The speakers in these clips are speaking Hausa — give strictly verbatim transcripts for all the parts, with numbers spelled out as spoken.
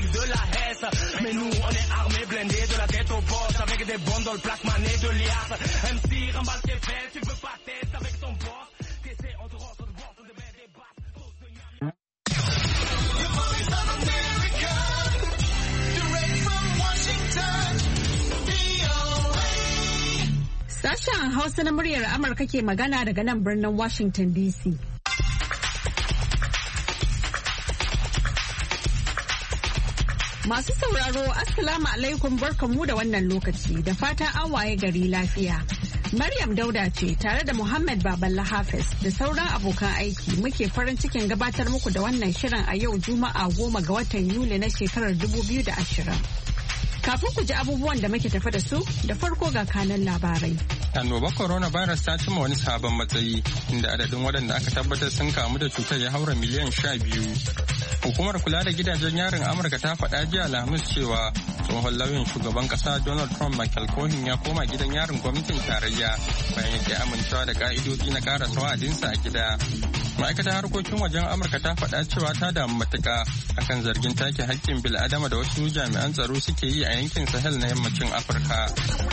plus de la haisse. Mais nous on est armés, blindés de la tête aux bosses, avec des bombes dans le plaquemane et de liasses. M C remballe tes fesses, tu veux pas tester avec ton boss. T'essaies, on te rentre de bord, on te met des basses. The voice of America, direct from Washington, V O A. Sashen Hausa na muryar Amurka ke magana daga nan birnin Washington D C. Masu sauraro, Assalamu alaikum, barkanmu da wannan lokaci da fatan an waye gari lafiya. Maryam Dauda ce tare da Muhammad Baballa Hafiz da sauran abokan aiki muke farin cikin gabatar muku da wannan shirin a yau Juma'a goma ga watan Yuli na shekarar dubu biyu da ashirin. Kafin ku ji abubuwan da muke tafi da su, da farko ga kanan labarai. Annobar coronavirus ta cimma wani sabon matsayi inda adadin waɗanda aka tabbatar sun kamu da cutar ya haura miliyan sha biyu. Hukumar kula da gidajen yarin Amurka ta faɗa jiya Alhamis cewa tsohon lauyan shugaban ƙasa Donald Trump Michael Cohen ya koma gidan yarin gwamnatin tarayya bayan yake amincewa da ka'idoji na ƙara wa'adinsa a gida. Ma'aikatar harkokin wajen Amurka ta faɗa cewa ta damu matuƙa akan zargin take haƙƙin bil'adama da wasu jami'an tsaro suke yi a yankin Sahel na yammacin Afirka.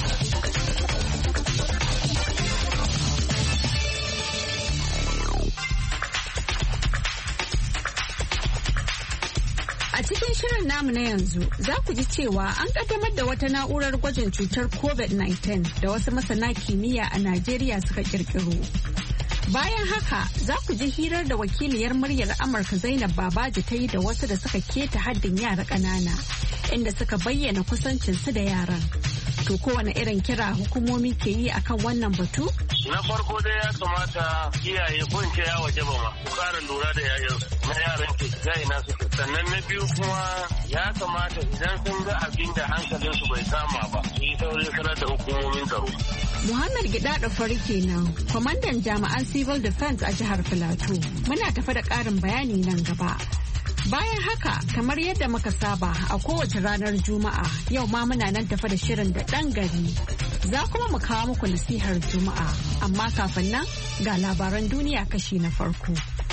A cikin shirin namu na yanzu za ku ji cewa an kaddamar da wata na'urar gwajin cutar covid nineteen da wasu masana kimiyya a Najeriya suka kirkiro. Bayan haka za ku ji hirar da wakiliyar muryar Amurka Zainab Babaji ta yi da wasu da suka keta haddin yara ƙanana inda suka bayyana kusancinsu da yaran. To kowane irin kira hukumomi ke yi akan wannan batu? Na farko dai ya kamata iyaye ko in ce ya waje ba ma su ƙara lura da yayan na yaran ke ga ina su. Sannan na biyu kuma ya kamata idan sun ga abin da hankalinsu bai kama ba su yi saurin sanar da hukumomin tsaro. Muhammad Gidado Fari kenan, kwamandan jami'an Civil Defense a jihar Filato. Muna tafa da ƙarin bayani nan gaba. Bayan haka, kamar yadda muka saba a kowace ranar Juma'a, yau ma muna nan tafa da shirin da ɗan gari. Za kuma mu kawo muku nasihar Juma'a, amma kafin nan ga labaran duniya kashi na farko.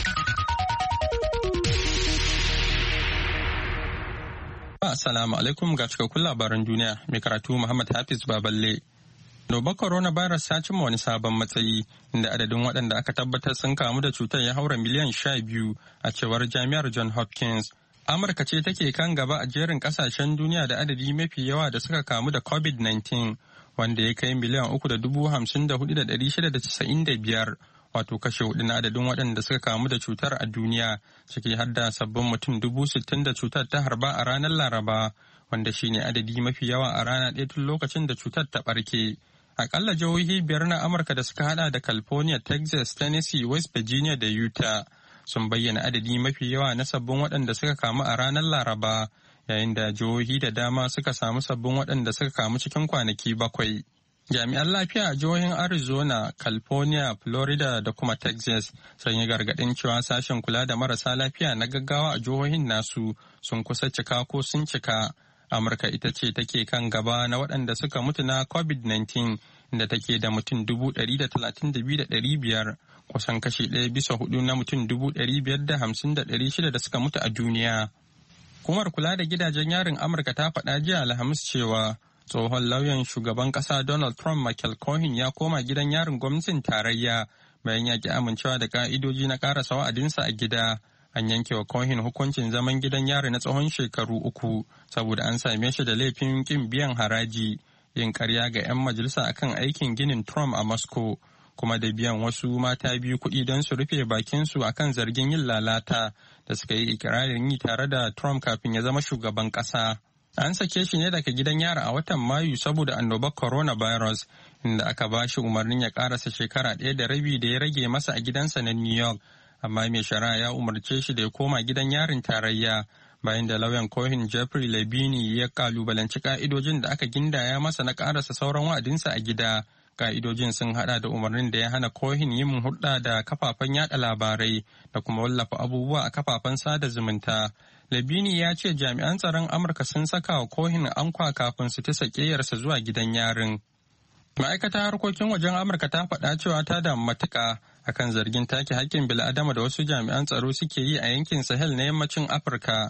Assalamu alaikum ga cikakkun labaran duniya, mai karatu Muhammad Hafiz Baballe. Nobar coronavirus ta cimma wani sabon matsayi inda adadin waɗanda aka tabbatar sun kamu da cutar ya haura miliyan sha biyu a cewar jami'ar John Hopkins. Amurka ce take kan gaba a jerin ƙasashen duniya da adadi mafi yawa da suka kamu da covid nineteen wanda ya kai miliyan uku da dubu hamsin da hudu da ɗari shida da casa'in da biyar wato kashe hudu na adadin waɗanda suka kamu da cutar a duniya ciki har da sabbin mutum dubu sittin da cutar ta harba a ranar Laraba wanda shine adadi mafi yawa a rana ɗaya tun lokacin da cutar ta ɓarke. Akalla jihohi biyar na Amurka da suka hada da California, Texas, Tennessee, West Virginia da Utah sun bayyana adadi mafi yawa na sabbin waɗanda suka kamu a ranar Laraba, yayin da jihohi da dama suka samu sabbin waɗanda suka kamu cikin kwanaki bakwai. Jami'an lafiya a jihohin Arizona, California, Florida da kuma Texas sun yi gargaɗin cewa sashen kula da marasa lafiya na gaggawa a jihohin nasu sun kusa cika ko sun cika. Amurka ita ce take kan gaba na waɗanda suka mutu na covid nineteen inda take da mutum dubu ɗari da talatin da biyu da ɗari biyar kusan kashi ɗaya bisa hudu na mutum dubu ɗari biyar da hamsin da ɗari shida da suka mutu a duniya. Hukumar kula da gidajen yarin Amurka ta faɗa jiya Alhamis cewa tsohon lauyan shugaban ƙasa Donald Trump Michael Cohen ya koma gidan yarin gwamnatin tarayya bayan ya ki amincewa da ka'idoji na ƙarasa wa'adinsa a gida. An yanke wa Cohen hukuncin zaman gidan yari na tsawon shekaru uku saboda an same shi da laifin kin biyan haraji, yin karya ga 'yan majalisa akan aikin ginin Trump a Moscow, kuma da biyan wasu mata biyu kuɗi don su rufe bakinsu akan zargin yin lalata da suka yi ikirarin yi tare da Trump kafin ya zama shugaban ƙasa. An sake shi ne daga gidan yari a watan Mayu saboda annobar coronavirus, inda aka ba shi umarnin ya ƙarasa shekara ɗaya da rabi da ya rage masa a gidansa na New York. Amma mai shari'a ya umarce shi da ya koma gidan yarin tarayya bayan da lauyan Cohen Jeffrey Lebini ya kalubalanci ka'idojin da aka gindaya masa na karasa sauran wa'adinsa a gida. Ka'idojin sun hada da umarnin da ya hana Cohen yin hulɗa da kafafen yada labarai da kuma wallafa abubuwa a kafafen sada zumunta. Lebini ya ce jami'an tsaron Amurka sun saka wa Cohen ankwa kafin su ta sakeyarsa zuwa gidan yarin. Ma'aikatar harkokin wajen Amurka ta faɗa cewa ta damu matuƙa akan zargin take haƙƙin bil'adama da wasu jami'an tsaro suke yi a yankin Sahel na yammacin Afirka,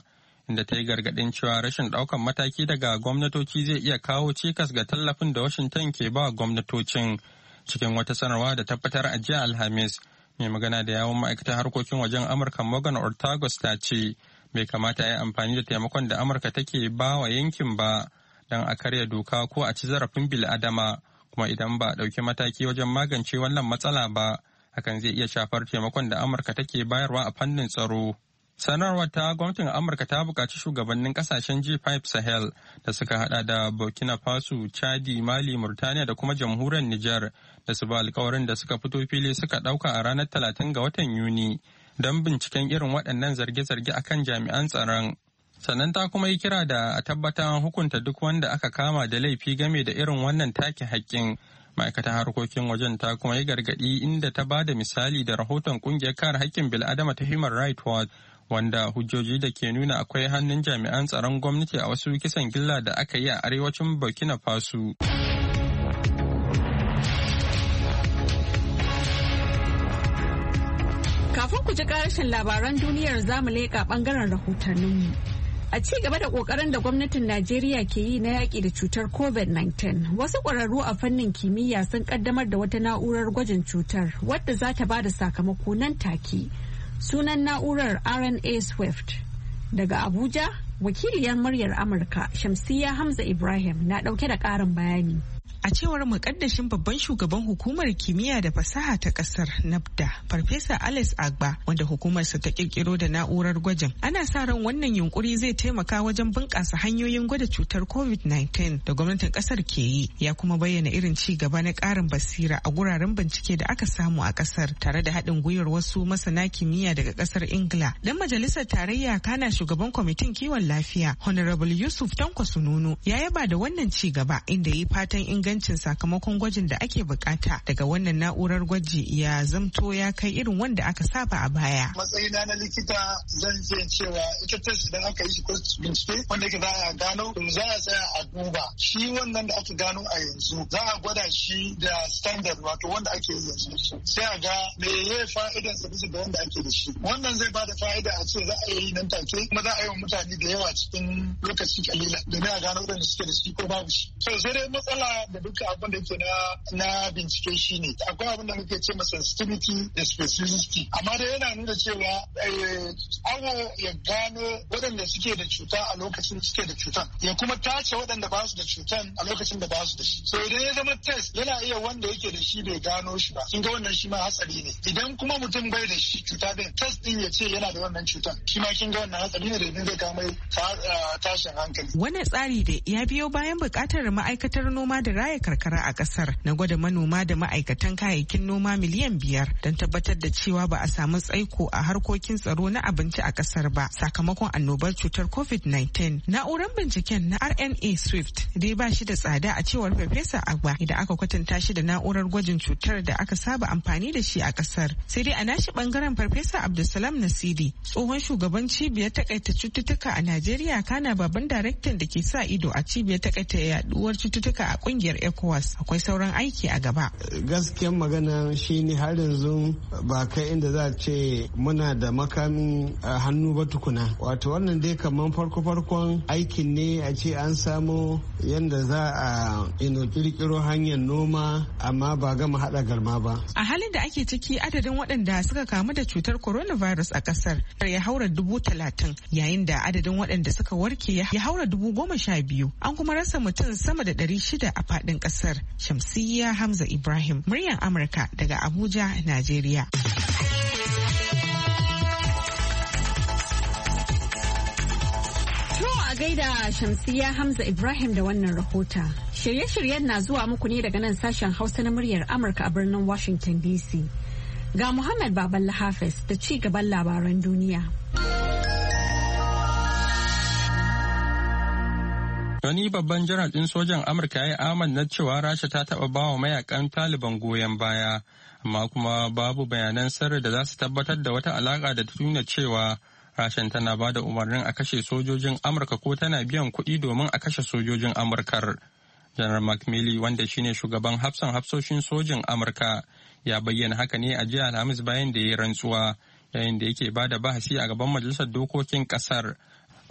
inda ta yi gargaɗin cewa rashin ɗaukan mataki daga gwamnatoci zai iya kawo cikas ga tallafin da Washington ke ba gwamnatocin. Cikin wata sanarwa da tabbatar a jiya Alhamis, mai magana da yawon ma'aikatar harkokin wajen Amurka Morgan Ortagos ta ce bai kamata ya yi amfani da taimakon da Amurka take ba wa yankin ba don a karya doka ko a ci zarafin bil'adama, kuma idan ba a ɗauki mataki wajen magance wannan matsala ba, hakan zai iya shafar taimakon da Amurka take bayarwa a fannin tsaro. Sanarwar ta gwamnatin Amurka ta buƙaci shugabannin ƙasashen G five Sahel da suka hada da Burkina Faso, Chadi, Mali, Murtaniya da kuma jamhuriyar Nijar da su ba alkawarin da suka fito fili suka ɗauka a ranar talatin ga watan Yuni don binciken irin waɗannan zarge-zarge akan jami'an tsaron. Sannan ta kuma yi kira da a tabbatar hukunta duk wanda aka kama da laifi game da irin wannan take haƙƙin. Ma'aikatar harkokin wajen ta kuma yi gargaɗi inda ta ba da misali da rahoton ƙungiyar kare haƙƙin bil'adama ta Human Rights Watch, wanda hujjoji da ke nuna akwai hannun jami'an tsaron gwamnati a wasu kisan gilla da aka yi a arewacin Burkina Faso. Kafin ku ji ƙarshen labaran duniyar zamu leƙa ɓangaren rahotanninmu. A ci gaba da ƙoƙarin da gwamnatin Najeriya ke yi na yaƙi da cutar covid nineteen, wasu ƙwararru a fannin kimiyya sun ƙaddamar da wata na'urar gwajin cutar wadda za ta ba da sakamako nan take. Sunan na'urar R N A Swift. Daga Abuja, wakiliyar muryar Amurka Shamsiyya Hamza Ibrahim na ɗauke da ƙarin bayani. A cewar mukaddashin babban shugaban hukumar kimiyya da fasaha ta kasar NAFDA, Farfesa Alex Agba, wanda hukumarsa ta kirkiro da na'urar gwajin, ana sa ran wannan yunkuri zai taimaka wajen bunƙasa hanyoyin gwada cutar covid nineteen da gwamnatin kasar ke yi. Ya kuma bayyana irin ci gaba na ƙarin basira a guraren bincike da aka samu a kasar, tare da haɗin gwiwar wasu masana kimiyya daga kasar Ingila. Dan majalisar tarayya kana shugaban kwamitin kiwon lafiya, Honorable Yusuf Tanko Sununu, ya yaba da wannan ci gaba, inda yi fatan inganci ingancin sakamakon gwajin da ake bukata daga wannan na'urar gwaji ya zamto ya kai irin wanda aka saba a baya. Matsayina na likita zan ce cewa ita test idan aka yi shi ko bincike wanda yake za a gano za a tsaya a duba shi wannan da aka gano a yanzu za a gwada shi da standard wato wanda ake yi yanzu sai a ga me ya fa'idan sa bisa da wanda ake da shi. Wannan zai bada fa'ida a ce za a yi nan take kuma za a yi wa mutane da yawa cikin lokaci kalila domin a gano waɗanda suke da shi ko babu shi. So sai dai matsala da duka abin da ke na na bincike shi ne akwai abin da muke ce ma sensitivity da specificity amma dai yana nuna cewa awo ya gano waɗanda suke da cuta a lokacin suke da cutan ya kuma tace waɗanda ba su da cutan a lokacin da ba su da shi. So idan ya zama test yana iya wanda yake da shi bai gano shi ba kin ga wannan shi ma hatsari ne. Idan kuma mutum bai da shi cuta din test din ya ce yana da wannan cutan shi ma kin ga wannan hatsari ne da idan zai kawo mai tashin hankali. Wannan tsari da ya biyo bayan buƙatar ma'aikatar noma da raya karkara a kasar na gwada manoma da ma'aikatan kayayyakin noma miliyan biyar don tabbatar da cewa ba a samu tsaiko a harkokin tsaro na abinci a kasar ba sakamakon annobar cutar covid nineteen. Na'urar binciken na R N A Swift dai ba shi da tsada a cewar Farfesa Agba idan aka kwatanta shi da na'urar gwajin cutar da aka saba amfani da shi a kasar. Sai dai a nashi bangaren Farfesa Abdulsalam Nasidi, tsohon shugaban cibiyar takaita cututtuka a Najeriya kana babban daraktan da ke sa ido a cibiyar takaita yaduwar cututtuka a kungiyar ECOWAS, akwai sauran aiki a gaba. Gaskiyar magana shine har yanzu ba kai inda za a ce muna da makamin hannu ba tukuna. Wato wannan dai kamar farko-farkon aikin ne a ce an samu yadda za a ino kirkiro hanyar noma amma ba gama hada garma ba. A halin da ake ciki adadin waɗanda suka kamu da cutar coronavirus a ƙasar ya haura dubu talatin yayin da adadin waɗanda suka warke ya haura dubu goma sha biyu. An kuma rasa mutum sama da ɗari shida a faɗin ƙasar. Shamsiyya Hamza Ibrahim, muryar Amurka daga Abuja, Najeriya. A gaida Shamsiyya Hamza Ibrahim da wannan rahota. Shirye-shiryen na zuwa muku ne daga nan sashen Hausa na muryar Amurka a birnin Washington D C. Ga Muhammad Baballa Hafiz da ci gaban labaran duniya. Wani babban janar ɗin sojan Amurka ya yi amanna cewa Rasha ta taɓa ba wa mayakan Taliban goyon baya, amma kuma babu bayanan sirri da za su tabbatar da wata alaƙa da ta nuna cewa Rashan tana ba da umarnin a kashe sojojin Amurka ko tana biyan kuɗi domin a kashe sojojin Amurkar. Janar Mark Milley, wanda shine shugaban hafsan hafsoshin sojin Amurka, ya bayyana haka ne a jiya Alhamis bayan da ya yi rantsuwa, yayin da yake ba da bahasi a gaban Majalisar Dokokin ƙasar.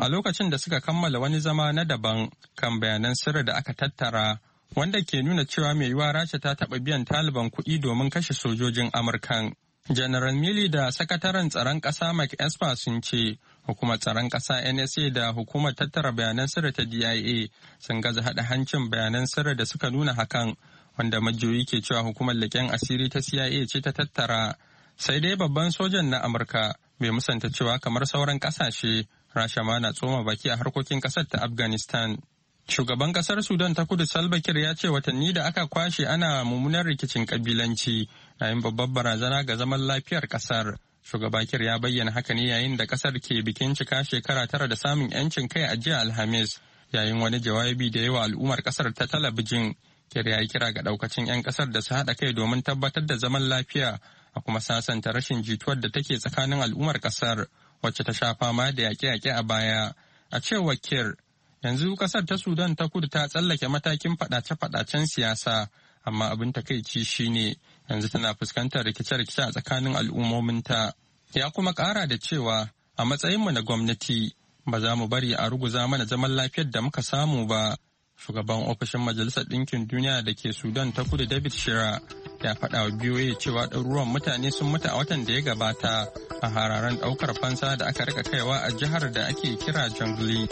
a lokacin da suka kammala wani zama na daban kan bayanan sirri da aka tattara wanda ke nuna cewa mai yiwuwa Rasha ta taɓa biyan Taliban kuɗi domin kashe sojojin Amurkan. General Milley da sakataren tsaron ƙasa Mike Esper sun ce hukumar tsaron ƙasa N S A da hukumar tattara bayanan sirri ta D I A sun gaza haɗa hancin bayanan sirri da suka nuna hakan, wanda majiyoyi ke cewa hukumar leƙen asiri ta C I A ce ta tattara. Sai dai babban sojan na Amurka bai musanta cewa kamar sauran ƙasashe, Rasha ma na tsoma baki a harkokin ƙasar ta Afghanistan. Shugaban kasar Sudan ta kudu Salva Kiir ya ce watanni da aka kwashe ana mummunar rikicin kabilanci na yin babbar barazana ga zaman lafiyar kasar. Shugaba Kiir ya bayyana haka ne yayin da kasar ke bikin cika shekara tara da samun yancin kai a jiya Alhamis, yayin wani jawabi da yawa al'ummar kasar ta talabijin. Kiir ya yi kira ga daukacin 'yan kasar da su haɗa kai domin tabbatar da zaman lafiya a kuma sasanta rashin jituwar da take tsakanin al'ummar kasar wacce ta sha fama da yaƙe-yaƙe a baya. A cewar Kiir, yanzu kasar ta Sudan ta kudu ta tsallake matakin fadace-fadacen siyasa, amma abin takaici shine yanzu tana fuskantar rikice-rikice a tsakanin al'ummominta. Ya kuma kara da cewa a matsayinmu na gwamnati ba za mu bari a ruguza mana zaman lafiyar da muka samu ba. Shugaban ofishin Majalisar Ɗinkin Duniya da ke Sudan ta kudu David Shira ya faɗa wa B O A cewa ɗaruruwan mutane sun mutu a watan da ya gabata a hararen ɗaukar fansa da aka rika kaiwa a jihar da ake kira Jonglei.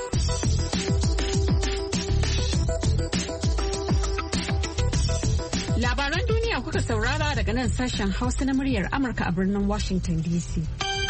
Labaran duniya kuka saurara daga nan sashen Hausa na muryar Amurka a birnin Washington D C.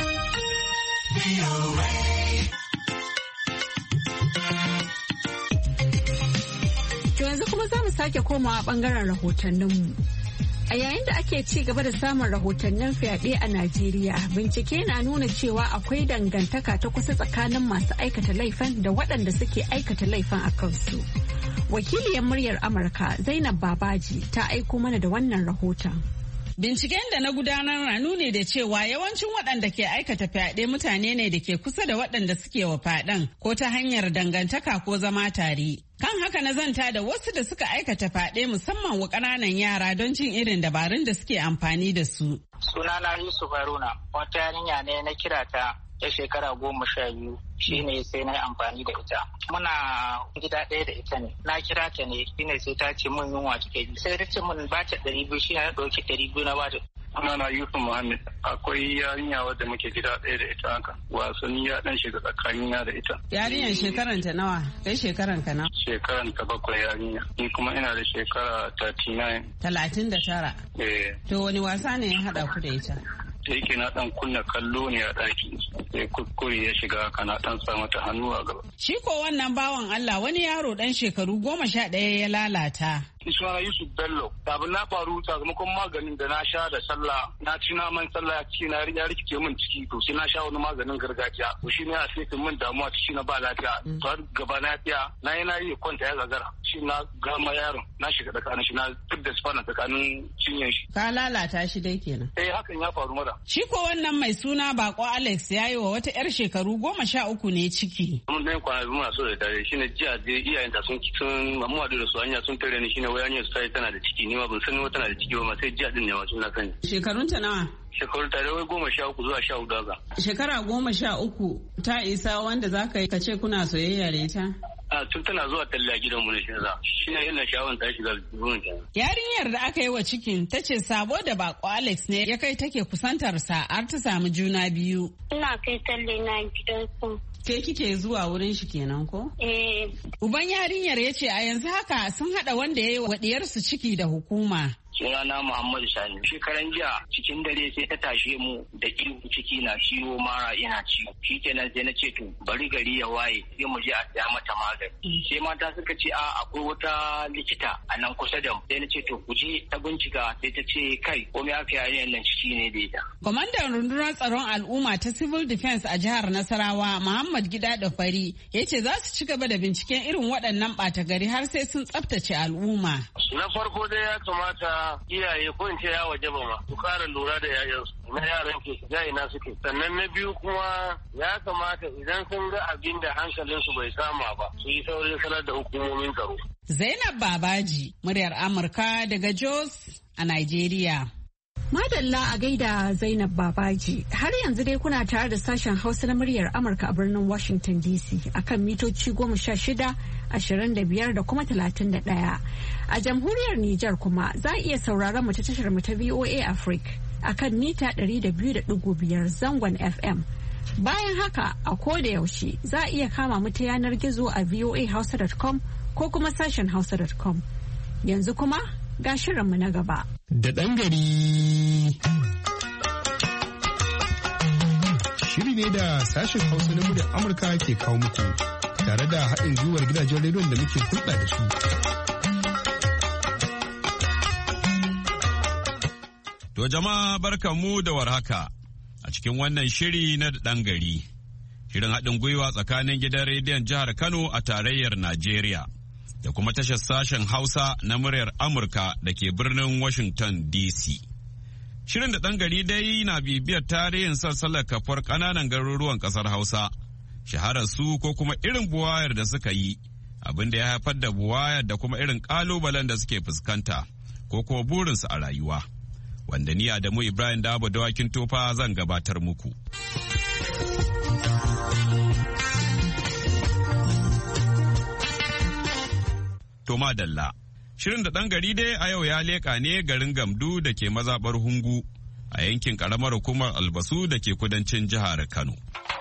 To yanzu kuma za mu sake komawa bangaren rahotanninmu. A yayin da ake ci gaba da samun rahotannin fyaɗe a Najeriya, bincike na nuna cewa akwai dangantaka ta kusa tsakanin masu aikata laifin da waɗanda suke aikata laifin a kansu. Wakiliyar muryar Amurka Zainab Babaji ta aiko mana da wannan rahoton. Binciken da na gudanar na nuni da cewa yawancin waɗanda ke aikata fyaɗe mutane ne da ke kusa da waɗanda suke wa fyaɗen ko ta hanyar dangantaka ko zama tare. Kan haka na zanta da wasu da suka aikata fyaɗe musamman wa ƙananan yara don jin irin dabarun da suke amfani da su. Sunana Yusuf Haruna, wata yarinya ne na kira ta ta shekara goma sha biyu shine sai na yi amfani da ita. Muna gida ɗaya da ita ne. Na kira ta ne shine sai ta ce mun yunwa take ji. Sai ta ce mun ba ta ɗari biyu shine na ɗauki ɗari biyu na ba ta. Sunana Yusuf Muhammad, akwai yarinya wadda muke gida ɗaya da ita haka. Wasanni ya ɗan shiga tsakanina da ita. Yarinyar shekaran ta nawa? Kai shekaran ka nawa? Shekaran ta bakwai yarinya. Ni kuma ina da shekara thirty nine. Talatin da tara? Eh. To wani wasa ne ya haɗa ku da ita? Da yake na dan kunna kallo ne a daki sai kuskure ya shiga kana dan sa mata hannu a gaba. Shi ko wannan bawan Allah wani yaro dan shekaru goma sha ɗaya ya lalata. Sunana Yusuf Bello. Abin na faru sakamakon maganin da na sha da sallah na ci naman sallah ci na ya rikice min ciki to sai na sha wani maganin gargajiya to shi ne a sai min damuwa ci na ba lafiya to har gaba na fiya na yi na yi kwanta ya gagara shi na gama yaron na shiga tsakanin shi na duk da spana tsakanin cinyen shi. Ka lalata shi dai kenan. Eh hakan ya faru mara. Shi ko wannan mai suna Bako Alex ya yi wa wata yar shekaru goma sha uku ne ciki. Mun dai kwana biyu muna so da dare shine jiya dai iyayenta sun sun mamuwa da su hanya sun tare ni shine wai hanyar sai tana da ciki ni ma ban san wata tana da ciki ba ma sai jiya din ne wato na sani. Shekarun ta nawa? Shekaru ta da wai goma sha uku zuwa sha hudu haka. Shekara goma sha uku ta isa wanda zaka yi ka ce kuna soyayya da ita? A tun tana zuwa talla gidan mu ne shi za. Shi ne yana sha'awar ta shiga gurin ta. Yarinyar da aka yi wa cikin ta ce sabo da Bako Alex ne ya kai take kusantar sa har ta samu juna biyu. Ina kai talle na gidan su. Ke kike zuwa wurin shi kenan ko? Eh. Uban yarinyar ya ce a yanzu haka sun haɗa wanda ya yi wa ɗiyarsu ciki da hukuma. Sunana Muhammadu Sani. Shekaran jiya cikin dare sai ta tashe mu da ihu ciki na ciwo mara ina ciwo. Shikenan sai na ce to bari gari ya waye sai mu je a saya mata magani. Sai mata suka ce a akwai wata likita a nan kusa da mu. Sai na ce to ku je ta bincika sai ta ce kai komai aka yi nan ciki ne da ita. Kwamandan rundunar tsaron al'umma ta Civil Defense a jihar Nasarawa Muhammad Gida da Fari ya ce za su ci gaba da binciken irin waɗannan ɓata gari har sai sun tsaftace al'umma. Na farko dai ya kamata iyaye ko in ce ya waje ba ma su kara lura da yayansu na yaran ke shiga ina suke sannan na biyu kuma ya kamata idan sun ga abin da hankalinsu bai kama ba su yi saurin sanar da hukumomin tsaro. Zainab Babaji, muryar Amurka daga Jos a Nigeria. Madalla a gaida Zainab Babaji. Har yanzu dai kuna tare da sashen Hausa na muryar Amurka a birnin Washington D C akan mitoci goma sha shida, ashirin da biyar da kuma talatin da ɗaya. A jamhuriyar Nijar kuma za a iya sauraron mu ta tashar mu ta V O A Africa akan mita ɗari da biyu da ɗigo biyar zangon F M. Bayan haka a koda yaushe za a iya kama mu ta yanar gizo a voa hausa dot com ko kuma sashen hausa dot com. Yanzu kuma ga shirinmu na gaba. Da ɗan gari. Shiri ne da sashen Hausa na muryar Amurka ke kawo muku tare da haɗin gwiwar gidajen rediyon da muke hulɗa da su. To jama'a barkanmu da warhaka a cikin wannan shiri na da ɗan gari. Shirin haɗin gwiwa tsakanin gidan rediyon jihar Kano a tarayyar Najeriya. Da kuma tashar sashen Hausa na muryar Amurka da ke birnin Washington D C. Shirin da ɗan gari dai na bibiyar tarihin sassalar kafar ƙananan garuruwan ƙasar Hausa, shaharar su ko kuma irin buwayar da suka yi, abin da ya haifar da buwayar da kuma irin ƙalubalen da suke fuskanta ko kuma burinsu a rayuwa. Wanda ni Adamu Ibrahim Dabo Dawakin Tofa zan gabatar muku. To madalla, shirin da ɗan gari dai a yau ya leƙa ne garin Gamdu da ke mazaɓar Hungu a yankin ƙaramar hukumar Albasu da ke kudancin jihar Kano.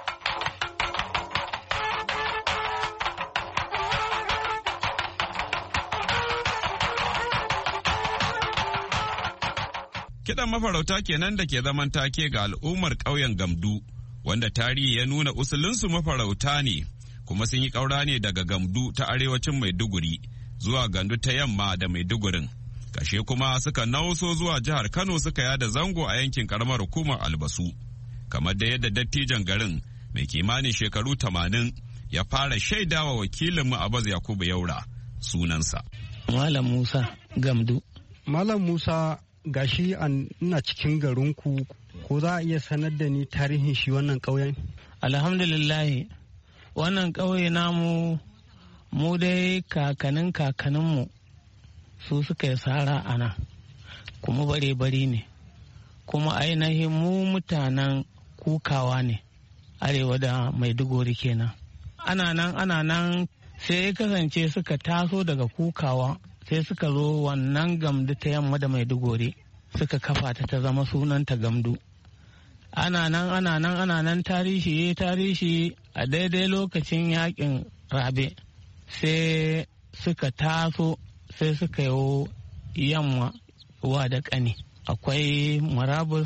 Kiɗan mafarauta kenan da ke zaman take ga al'ummar ƙauyen Gamdu, wanda tarihi ya nuna usulinsu mafarauta ne, kuma sun yi ƙaura ne daga Gamdu ta arewacin Maiduguri zuwa Gandu ta yamma da Maidugurin. Kashe kuma suka nauso zuwa jihar Kano suka yada zango a yankin karamar hukumar Albasu. Kamar da yadda dattijan garin mai kimanin shekaru tamanin ya fara shaidawa wakilinmu Abbas Yakubu Yaura sunansa. Malam Musa Gamdu. Malam Musa gashi an ina cikin garinku, ko za a iya sanar da ni tarihin shi wannan ƙauyen? Alhamdulillah wannan ƙauye namu mu dai kakanin kakaninmu su suka yi sara a nan, kuma bare-bare ne, kuma ainihin mu mutanen kukawa ne, arewa da Maiduguri kenan. Ana nan ana nan sai ya kasance suka taso daga kukawa sai suka zo wannan Gamdu ta yamma da Maiduguri suka kafa ta ta zama sunanta Gamdu. Ana nan ana nan ana nan tarihi tarihi a daidai lokacin yakin Rabe sai suka taso sai suka yi yamma wa da ƙani. Akwai Marabus,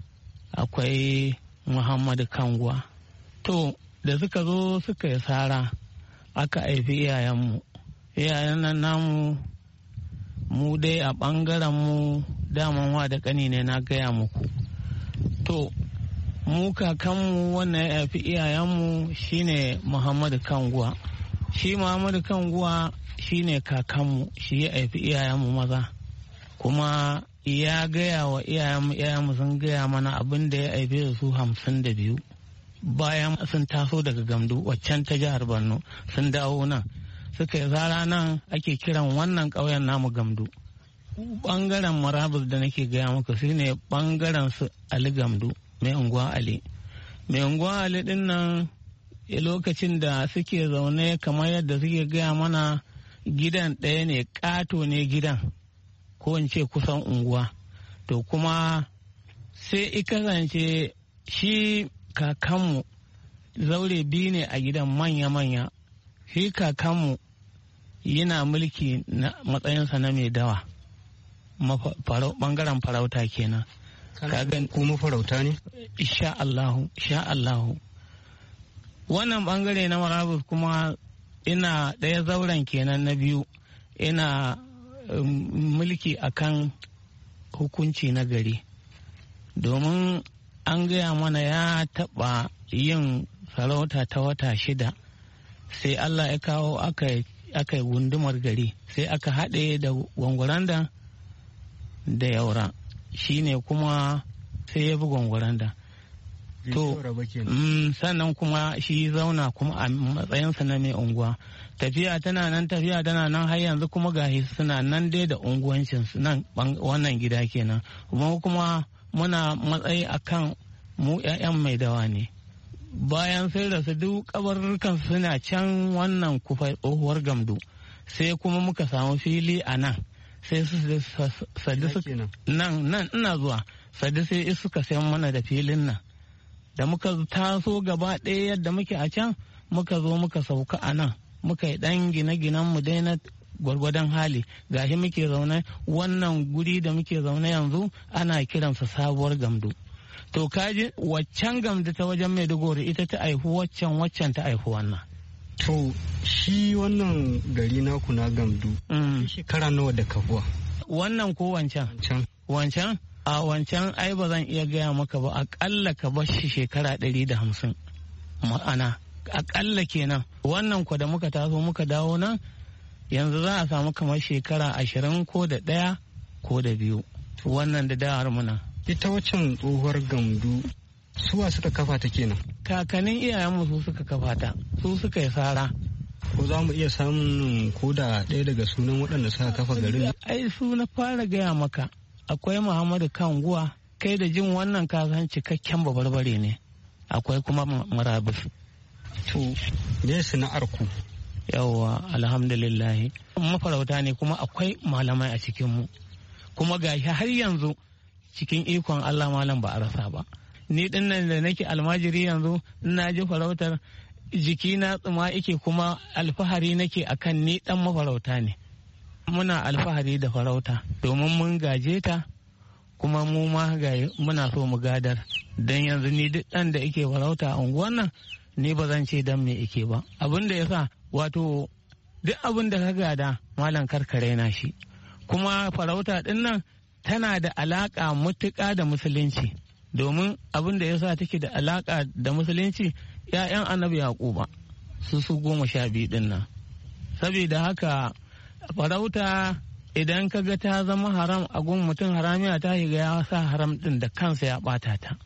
akwai Muhammadu Kanguwa. To da suka zo suka yi sara aka haifi iyayenmu. Iyayen nan namu mu dai a ɓangaren mu daman wa da ƙani ne na gaya muku. To mu kakanmu wannan ya haifi iyayenmu shine Muhammadu Kanguwa. Shi Muhammadu Kanguwa shine kakanmu, shi ya haifi iyayenmu maza. Kuma ya gaya wa iyayenmu, iyayenmu sun gaya mana abin da ya haife su hamsin da biyu. Bayan sun taso daga Gamdu waccan ta jihar Borno sun dawo nan. Suka yi zara nan ake kiran wannan ƙauyen namu Gamdu. Ɓangaren Marabus da nake gaya muku shine ɓangaren su Ali Gamdu, mai unguwa Ali. Mai unguwa Ali ɗin nan lokacin da suke zaune kamar yadda suke gaya mana gidan ɗaya ne, ƙato ne gidan, ko in ce kusan unguwa. To kuma sai i kasance shi kakanmu zaure biyu ne a gidan manya-manya. Shi kakanmu yana mulki na matsayinsa na mai dawa, bangaren farauta kenan. Kagan kuma farauta ne? Insha Allahu, insha Allahu. Wannan bangare na Marabus kuma ina ɗaya zauren kenan na biyu, ina um, mulki akan hukunci na gari. Domin an gaya mana ya taɓa yin sarauta ta wata shida, sai Allah ya kawo aka yi gundumar gari, sai aka haɗe da gwangwaranda da yaura, shi ne kuma sai ya bi gwangwaranda. To, mm, sannan kuma shi zauna kuma a matsayinsa na mai unguwa. Tafiya tana nan tafiya tana nan har yanzu kuma gashi suna nan dai da unguwancin nan wannan gida kenan. Kuma kuma muna matsayi akan mu 'ya'yan mai dawa ne. Bayan sai da su duk kabarurkan suna can wannan kufa tsohuwar gamdu, sai kuma muka samu fili a nan, sai su sadi nan nan ina zuwa sadi sai suka sayan mana da filin nan, da muka taso gaba ɗaya yadda muke a can muka zo muka sauka a nan, muka yi ɗan gine-ginen mu dai na gwargwadon hali. Gashi muke zaune wannan guri da muke zaune yanzu ana kiransa sabuwar gamdu. To kaji waccan gamdu ta wajen Maiduguri ita ta aihu waccan waccan ta aihu wannan. To shi wannan gari naku na gamdu shekara nawa da kafuwa? Wannan ko wancan? Wancan? A wancan ai ba zan iya gaya maka ba, akalla ka bar shi shekara ɗari da hamsin ma'ana akalla kenan. Wannan ko da muka taso muka dawo nan yanzu za a samu kamar shekara ashirin ko da ɗaya ko da biyu wannan da da'ar muna. Ita waccan tsohuwar gamdu suwa suka kafa ta kenan? Kakannin iyayenmu su suka kafa ta, su suka yi sara. Ko za mu iya samun ko da ɗaya daga sunan waɗanda suka kafa garin? Ai su na fara gaya maka, akwai Muhammadu Kanguwa, kai da jin wannan kasan cikakken babarbare ne, akwai kuma Marabus. To me sana'ar ku? Yawwa alhamdulillah mafarauta ne, kuma akwai malamai a cikinmu, kuma gashi har yanzu cikin ikon Allah malam ba a rasa ba. Ni din nan da nake almajiri yanzu ina ji farautar jiki na tsuma ike, kuma alfahari nake akan ni dan mafarauta ne. Muna alfahari da farauta domin mun gaje ta, kuma mu ma muna so mu gadar. Dan yanzu ni duk dan da ike farauta a unguwan nan ni ba zan ce dan me ike ba. Abin da yasa wato duk abin da ka gada malam karkare na shi, kuma farauta din nan tana da alaka mutuƙa da musulunci, domin abin da yasa take da alaka da musulunci ‘ya'yan annabi Yaquba su su goma sha biyu din nan. Saboda haka farauta idan ka ga ta zama haram a gun mutum, haramiya ta shiga ya sa haram din da kansa ya ɓata ta.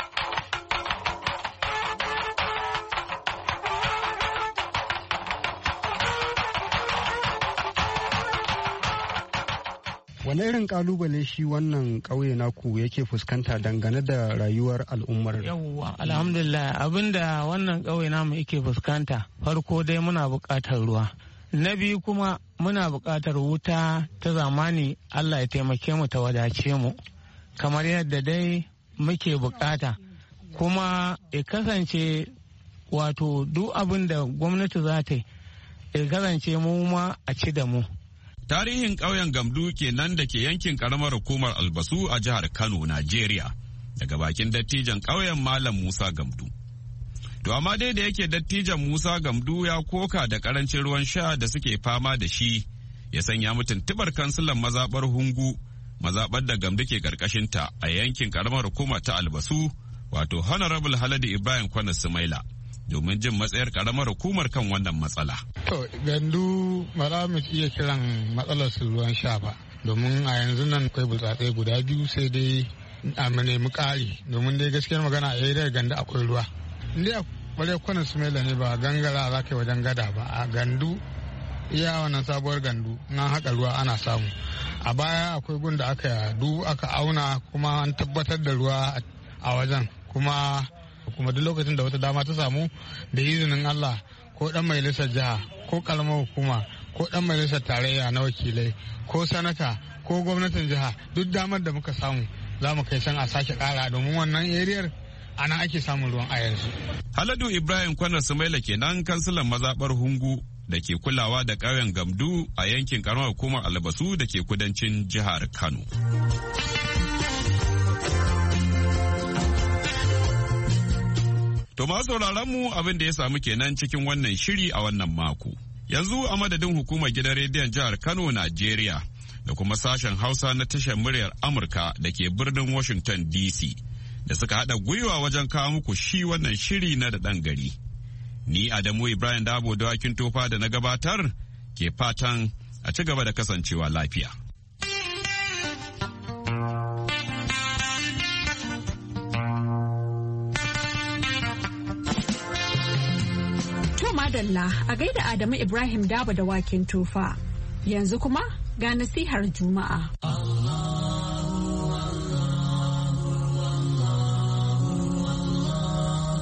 Wane irin kalubale shi wannan ƙauye naku yake fuskanta dangane da rayuwar al'ummar? Yawwa alhamdulillah, abinda wannan ƙauye namu yake fuskanta, farko dai muna buƙatar ruwa, na biyu kuma muna buƙatar wuta ta zamani. Allah ya taimake mu ta wadace mu kamar yadda dai muke buƙata, kuma ya kasance wato duk abin da gwamnati za ta yi ya kasance mu ma a ci da mu. Tarihin ƙauyen Gamdu kenan da ke yankin ƙaramar hukumar Albasu a jihar Kano, Najeriya, daga bakin dattijan ƙauyen Malam Musa Gamdu. To amma dai da yake dattijan Musa Gamdu ya koka da ƙarancin ruwan sha da suke fama da shi, ya sanya mutuntubar kansilan mazaɓar Hungu, mazaɓar da Gamdu ke ƙarƙashinta a yankin ƙaramar hukumar ta Albasu, wato Honorable Haladu Ibrahim Kwana Sumaila, domin jin matsayar karamar hukumar kan wannan matsala. To Gandu ba za mu iya kiran matsalar su ruwan sha ba, domin a yanzu nan akwai bultsatsai guda biyu, sai dai a nemi ƙari, domin dai gaskiyar magana a yi daga Gandu akwai ruwa. Inda a kwarai Kwanan Sumaila ne ba gangara za ka yi wajen gada ba, a Gandu iya wannan sabuwar Gandu na haƙa ruwa ana samu. A baya akwai gun da aka du aka auna kuma an tabbatar da ruwa a wajen, kuma kuma duk lokacin da wata dama ta samu da izinin Allah ko dan majalisar jiha ko karamar hukuma ko dan majalisar tarayya na wakilai ko sanata ko gwamnatin jiha, duk damar da muka samu za mu kai san a sake kara, domin wannan eriyar ana ake samun ruwan a yanzu. Haladu Ibrahim Kwanar Sumaila kenan kansilan mazaɓar Hungu da ke kulawa da ƙauyen Gamdu a yankin karamar hukumar Albasu da ke kudancin jihar Kano. To ma sauraron mu abin da ya samu kenan cikin wannan shiri a wannan mako. Yanzu a madadin hukumar gidan rediyon jihar Kano, Najeriya, da kuma sashen Hausa na tashar muryar Amurka da ke birnin Washington D C, da suka haɗa gwiwa wajen kawo muku shi wannan shiri na da ɗan gari. Ni Adamu Ibrahim Dabo da Wakin Tofa da na gabatar ke fatan a ci gaba da kasancewa lafiya. Madalla a gaida Adamu Ibrahim Daba da Wakin Tofa. Yanzu kuma ga nasihar Juma'a.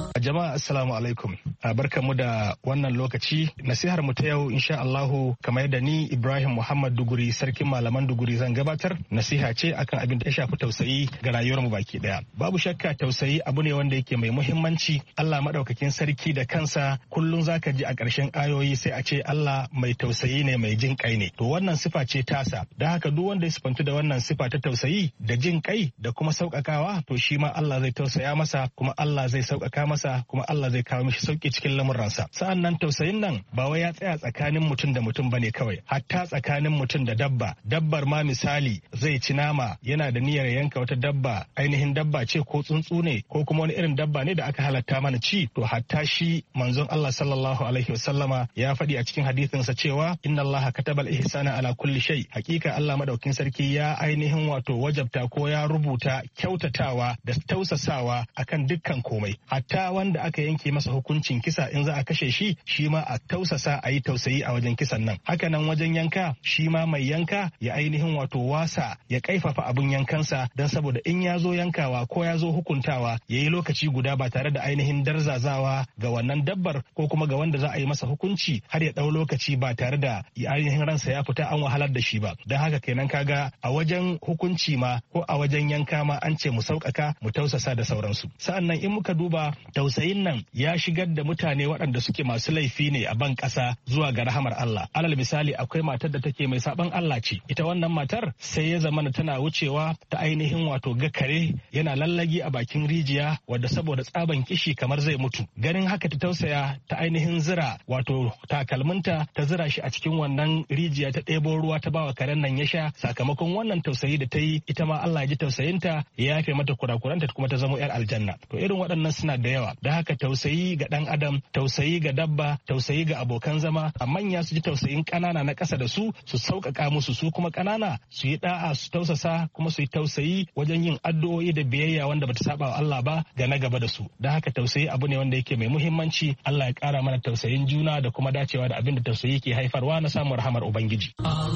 Jama'a assalamu alaikum. Barkanmu da wannan lokaci. Nasihar mu ta yau insha Allahu kamar yadda ni Ibrahim Muhammad Duguri sarkin malaman Duguri zan gabatar. Nasiha ce akan abin da ya shafi tausayi ga rayuwar mu baki daya. Babu shakka tausayi abu ne wanda yake mai muhimmanci. Allah madaukakin sarki da kansa kullum zaka ji a ƙarshen ayoyi sai a ce Allah mai tausayi ne mai jin kai ne. To wannan sifa ce tasa. Don haka duk wanda ya sifantu da wannan sifa ta tausayi da jin kai da kuma sauƙaƙawa to shi ma Allah zai tausaya masa kuma Allah zai sauƙaƙa masa kuma Allah zai kawo mishi sauki cikin lamuransa. Sa'an nan tausayin nan ba wai ya tsaya tsakanin mutum da mutum bane kawai, hatta tsakanin mutum da dabba. Dabbar ma misali zai ci nama yana da niyyar yanka wata dabba, ainihin dabba ce ko tsuntsu ne ko kuma wani irin dabba ne da aka halatta mana ci, to hatta shi manzon Allah sallallahu alaihi wasallama ya faɗi a cikin hadisinsa cewa inna Allah katabal ihsana ala kulli shay. Hakika Allah madaukin sarki ya ainihin wato wajabta ko ya rubuta kyautatawa da tausasawa akan dukkan komai. Hatta wanda aka yanke masa hukuncin kisa in za a kashe shi shi ma a tausasa a yi tausayi a wajen kisan nan. Hakanan wajen yanka shi ma mai yanka ya ainihin wato wasa ya kaifafa abin yankansa don saboda in ya zo yankawa ko ya zo hukuntawa ya yi lokaci guda ba tare da ainihin darzazawa ga wannan dabbar ko kuma ga wanda za a yi masa hukunci har ya ɗau lokaci ba tare da ainihin ransa ya fita an wahalar da shi ba. Don haka kenan kaga a wajen hukunci ma ko a wajen yanka ma an ce mu sauƙaƙa mu tausasa da sauransu. Sa'an nan in muka duba tausayin nan ya shigar da mutane waɗanda suke masu laifi ne a ban ƙasa zuwa ga rahamar Allah. Alal misali akwai matar da take mai saban Allah ce. Ita wannan matar sai ya zama tana wucewa ta ainihin wato ga kare yana lallagi a bakin rijiya wadda saboda tsaban kishi kamar zai mutu. Ganin haka ta tausaya ta ainihin zira wato takalminta ta zira shi a cikin wannan rijiya ta ɗebo ruwa ta bawa karen nan ya sha. Sakamakon wannan tausayi da ta yi ita ma Allah ya ji tausayinta ya yafe mata kurakuranta kuma ta zama 'yar aljanna. To irin waɗannan suna da yawa. Da haka tausayi ga ɗan adam, tausayi ga dabba, tausayi ga abokan zama, a manya su ji tausayin ƙanana na ƙasa da su su sauƙaƙa musu, su kuma ƙanana su yi ɗa'a su tausasa kuma su yi tausayi wajen yin addu'o'i da biyayya wanda bata saba wa Allah ba ga na gaba da su. Da haka tausayi abu ne wanda yake mai muhimmanci. Allah ya ƙara mana tausayin juna da kuma dacewa da abin da tausayi ke haifarwa na samun rahamar Ubangiji.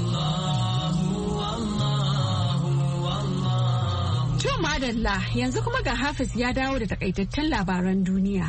To madalla yanzu kuma ga Hafiz ya dawo da takaitattun labaran duniya.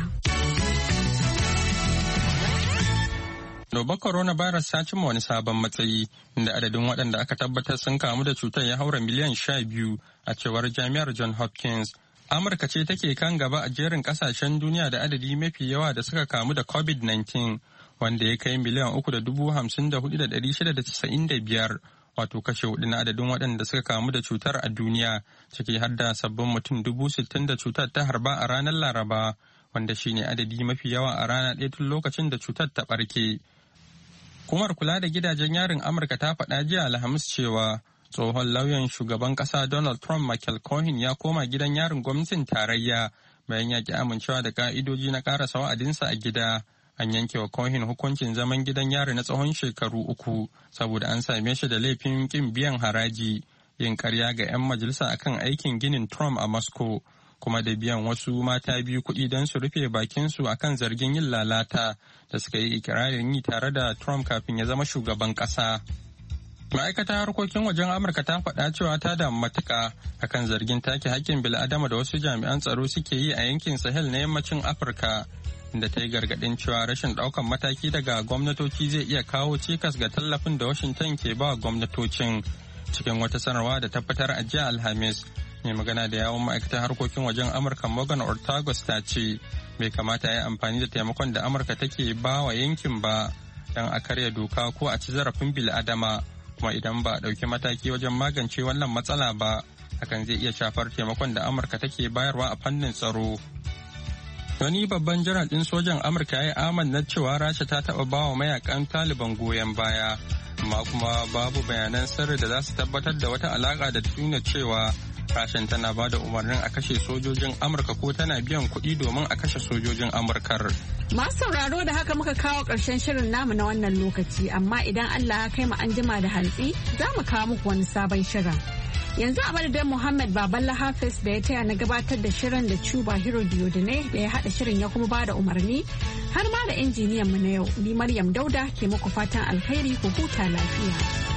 Nobar coronavirus ta cimma wani sabon matsayi inda adadin waɗanda aka tabbatar sun kamu da cutar ya haura miliyan sha biyu a cewar jami'ar John Hopkins. Amurka ce take kan gaba a jerin ƙasashen duniya da adadi mafi yawa da suka kamu da covid nineteen wanda ya kai miliyan uku da dubu hamsin da hudu da ɗari shida da casa'in da biyar. Wato kashe hudu na adadin waɗanda suka kamu da cutar a duniya ciki har da sabbin mutum dubu sittin da cutar ta harba a ranar Laraba wanda shine adadi mafi yawa a rana ɗaya tun lokacin da cutar ta ɓarke. Hukumar kula da gidajen yarin Amurka ta faɗa jiya Alhamis cewa tsohon lauyan shugaban ƙasa Donald Trump Michael Cohen ya koma gidan yarin gwamnatin tarayya bayan ya ki amincewa da ka'idoji na ƙarasa wa'adinsa a gida. An yanke wa Cohen hukuncin zaman gidan yari na tsawon shekaru uku saboda an same shi da laifin kin biyan haraji, yin karya ga 'yan majalisa akan aikin ginin Trump a Moscow, kuma da biyan wasu mata biyu kuɗi don su rufe bakinsu akan zargin yin lalata da suka yi ikirarin yi tare da Trump kafin ya zama shugaban ƙasa. Ma'aikatar harkokin wajen Amurka ta faɗa cewa ta damu matuƙa akan zargin take haƙƙin bil'adama da wasu jami'an tsaro suke yi a yankin Sahel na yammacin Afirka. Da ta yi gargaɗin cewa rashin ɗaukan mataki daga gwamnatoci zai iya kawo cikas ga tallafin da Washington ke ba gwamnatocin. Cikin wata sanarwa da ta fitar a jiya Alhamis, mai magana da yawon ma'aikatar harkokin wajen Amurka Morgan Ortagos ta ce bai kamata ya yi amfani da taimakon da Amurka take ba wa yankin ba don a karya doka ko a ci zarafin bil'adama, kuma idan ba a ɗauki mataki wajen magance wannan matsala ba hakan zai iya shafar taimakon da Amurka take bayarwa a fannin tsaro. Wani babban janar ɗin sojan Amurka ya yi amanna cewa Rasha ta taɓa ba wa mayakan Taliban goyon baya, amma kuma babu bayanan sirri da za su tabbatar da wata alaƙa da nuna cewa Rashan tana ba da umarnin a kashe sojojin Amurka ko tana biyan kuɗi domin a kashe sojojin Amurkar. Masu sauraro da haka muka kawo ƙarshen shirin namu na wannan lokaci, amma idan Allah ya kai mu an jima da hantsi za mu kawo muku wani sabon shirin. Yanzu a madadin Muhammad Baballa Hafiz da ya taya na gabatar da shirin da Cuba Hero Diodune da ya haɗa shirin ya kuma bada umarni har ma da injiniyan mu na yau, ni Maryam Dauda ke muku fatan alheri ku huta lafiya.